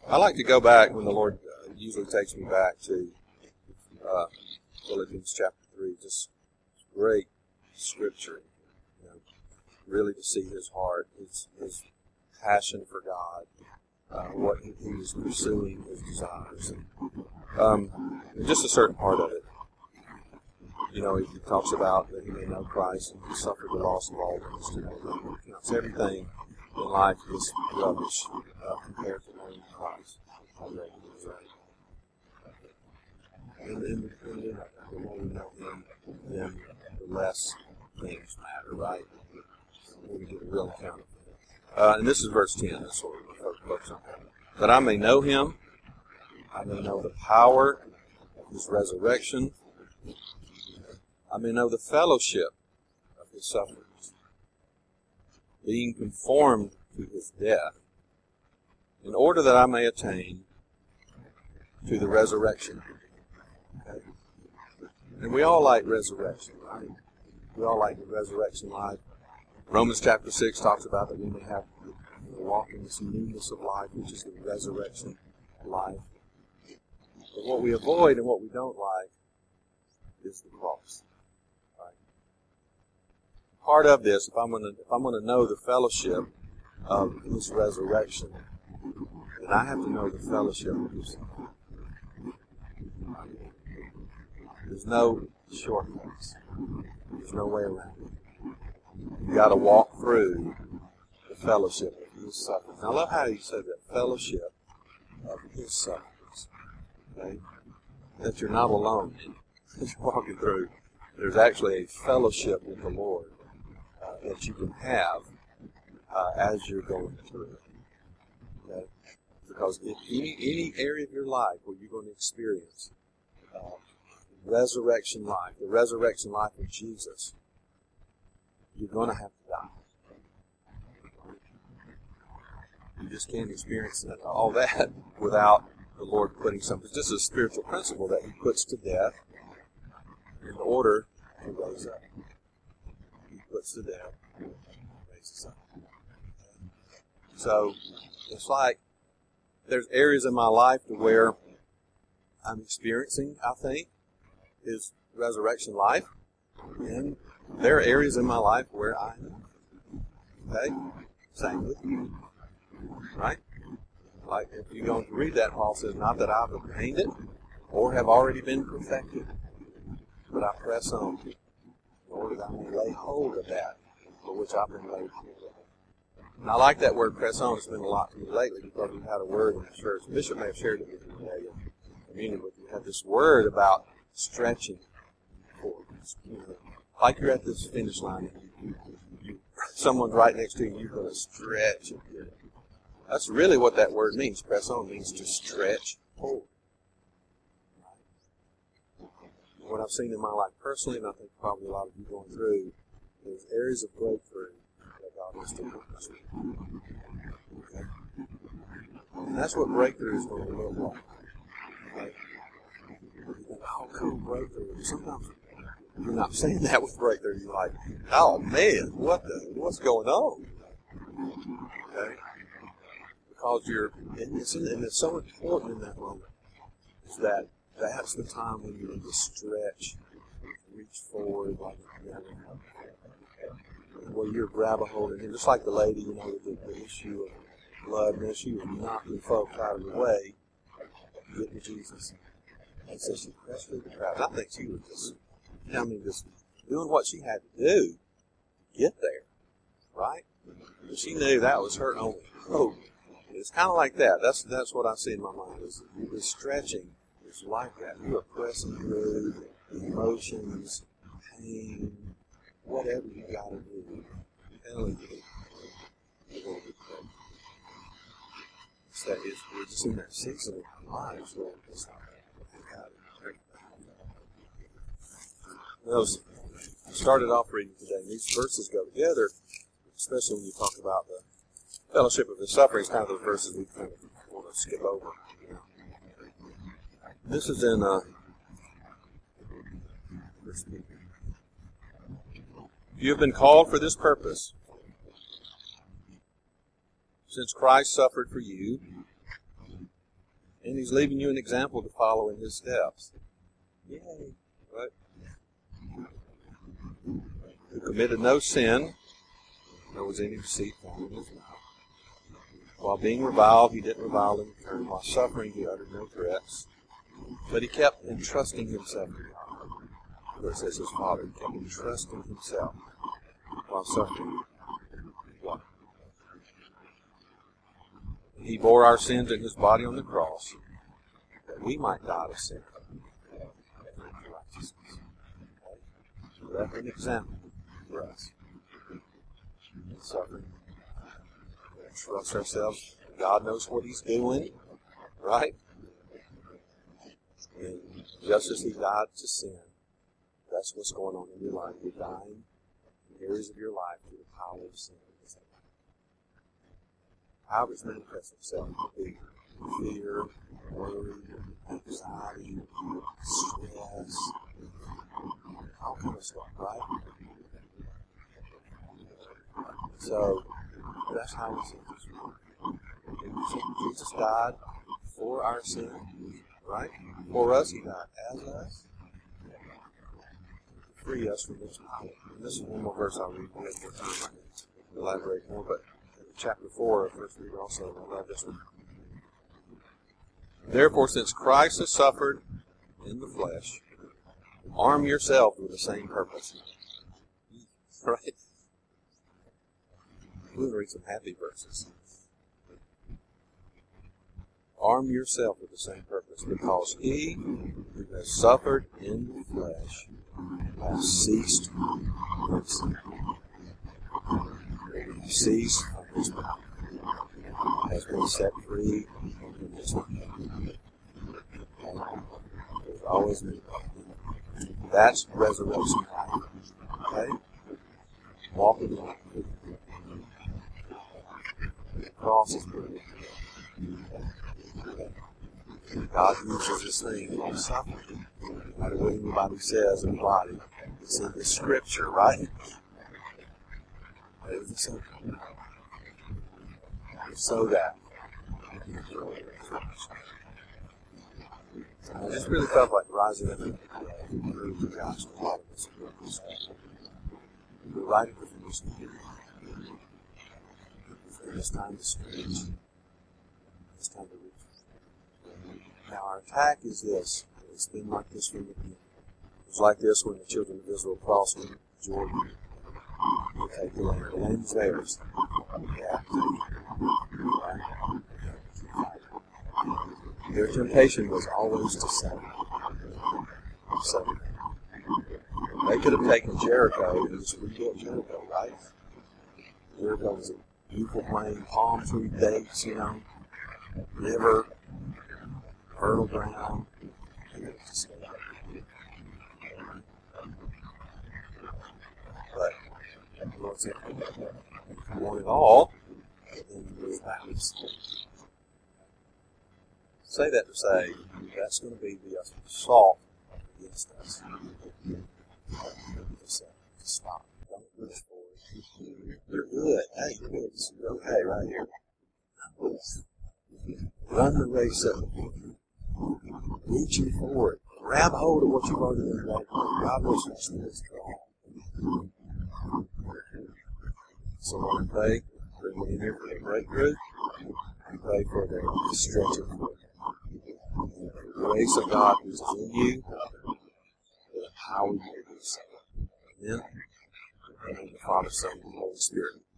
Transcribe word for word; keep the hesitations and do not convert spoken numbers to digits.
I like to go back when the Lord uh, usually takes me back to uh, Philippians chapter three. Just great scripture, you know, really to see His heart, His, his passion for God, uh, what He, he is pursuing, His desires, and um, just a certain part of it. You know, He talks about that He may know Christ and He suffered the loss of all things to know Him. He counts everything in life is rubbish uh, compared to knowing Christ. And, and, and then the more we know Him, then the less things matter, right? When we get a real account of Him. Uh, and this is verse ten. That's what we're focused on. That I may know Him, I may know the power of His resurrection, I may know the fellowship of His sufferings, being conformed to His death, in order that I may attain to the resurrection. Okay? And we all like resurrection, right? We all like the resurrection life. Romans chapter six talks about that we may have walk in this newness of life, which is the resurrection life. But what we avoid and what we don't like is the cross. Right? Part of this, if I'm going to if I'm going to know the fellowship of His resurrection, then I have to know the fellowship of His suffering. There's no shortcuts. There's no way around it. You've got to walk through the fellowship of His sufferings. Now, I love how He said that, fellowship of His sufferings. Okay? That you're not alone as you're walking through. There's actually a fellowship with the Lord uh, that you can have uh, as you're going through. Okay? Because in any, any area of your life where you're going to experience uh, resurrection life, the resurrection life of Jesus, you're going to have to die. You just can't experience all that without the Lord putting something. It's just a spiritual principle that He puts to death in order to raise up. He puts to death and raises up. So it's like there's areas in my life to where I'm experiencing, I think, His resurrection life, and there are areas in my life where I am. Okay? Same with you. Right? Like if you're going to read that, Paul says, not that I've obtained it or have already been perfected, but I press on in order that I may lay hold of that for which I've been laid hold of. And I like that word press on. It's been a lot to me lately because we've had a word in the church. The Bishop may have shared it with you today in communion with you. We had this word about stretching forward. You know, like you're at this finish line and you, you, you, someone's right next to you and you're going to stretch. That's really what that word means. Press on means to stretch forward. What I've seen in my life personally, and I think probably a lot of you going through, there's areas of breakthrough that God is doing. Okay? And that's what breakthrough is going to look like. Okay? Oh, cool, breakthrough. Sometimes you're not saying that with breakthrough. You're like, oh man, what the, what's going on? Okay? Because you're, and it's, and it's so important in that moment, is that that's the time when you need to stretch, reach forward, like, you know, where you're grab a hold of Him. Just like the lady, you know, the, the issue of blood, and she was knocking folks out of the way to get to Jesus. And so she pressed through the crowd. I think she was just, I mean, just doing what she had to do to get there, right? But she knew that was her only hope. It's kind of like that. That's that's what I see in my mind. Is the stretching is like that. You are pressing through emotions, pain, whatever you got to do. Telling you, you're going to be great. It's that it's, we're just in that season of our lives where it's not Those started off reading today. And these verses go together, especially when you talk about the fellowship of His sufferings, kind of those verses we kind of want to skip over. This is in uh, you have been called for this purpose, since Christ suffered for you, And He's leaving you an example to follow in His steps. Yay. Right? Who committed no sin, nor was any deceit found in His mouth. While being reviled, He didn't revile in return. While suffering, He uttered no threats. But He kept entrusting Himself to God. Where it says His Father, He kept entrusting Himself while suffering. What? He bore our sins in His body on the cross, that we might die to sin and to righteousness. Okay? That's an example for us. In suffering. Trust ourselves. God knows what He's doing, right? And just as He died to sin, that's what's going on in your life. You're dying in areas of your life to the power of sin. How does manifest itself? Be fear, worry, anxiety, stress, all kind of stuff, right? So that's how we see this. Jesus died for our sin, right? For us, He died as us, to free us from this power. And this is one more verse I'll read. We have more time. I can elaborate more, but chapter four of First Peter also, I love this one. Therefore, since Christ has suffered in the flesh, arm yourselves with the same purpose. Right? We're going to read some happy verses. Arm yourself with the same purpose, because He who has suffered in the flesh has ceased from sin. He ceased from his power, has been set free from his power. There's always been power. That's resurrection life. Okay? Walking in life. The cross is pretty. God uses this thing called suffering. No matter what anybody says in the body, it's in the Scripture, right? So, so that I just really felt like rising up and prove the gospel. We're right at the finish line. It's time to preach. It's time to reach. Now our attack is this. It's been like this from the beginning. It was like this when the children of Israel crossed the Jordan. They take the land. The land is theirs. Yeah. Their temptation was always to settle. So they could have taken Jericho and just rebuilt Jericho, right? Jericho was a beautiful plain, palm tree dates, you know, river, fertile ground. But the Lord said, "You want it all," and then He goes back and say that to say that's going to be the assault against us. Just stop. Don't push forward. You're good. Hey, you're good. You're okay right here. Run the race up. Reaching forward. Grab hold of what you've already done right now. God wants us to strong. So I want to pray for everyone in here for the breakthrough. And pray for the stretching forward. The grace of God is in you, the power you do so. Amen. And the Father, Son, and the Holy Spirit.